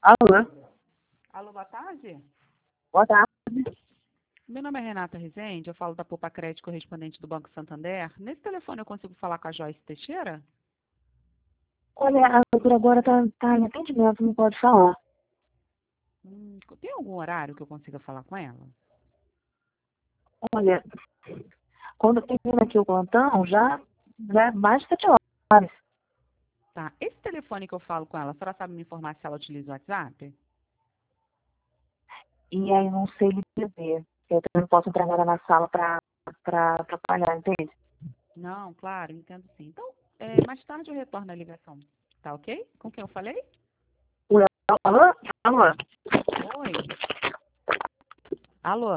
Alô? Alô, boa tarde. Boa tarde. Meu nome é Renata Rezende, eu falo da Poupa Crédito correspondente do Banco Santander. Nesse telefone eu consigo falar com a Joyce Teixeira? Olha, a doutora agora tá em atendimento, não pode falar. Tem algum horário que eu consiga falar com ela? Olha, quando termina aqui o plantão, já é mais de 7 horas. Tá. Esse telefone que eu falo com ela, a senhora sabe me informar se ela utiliza o WhatsApp? E aí não sei lhe dizer. Eu também não posso entrar agora na sala pra atrapalhar, entende? Não, claro, entendo sim. Então, mais tarde eu retorno a ligação. Tá ok? Com quem eu falei? Alô? Alô? Oi. Alô?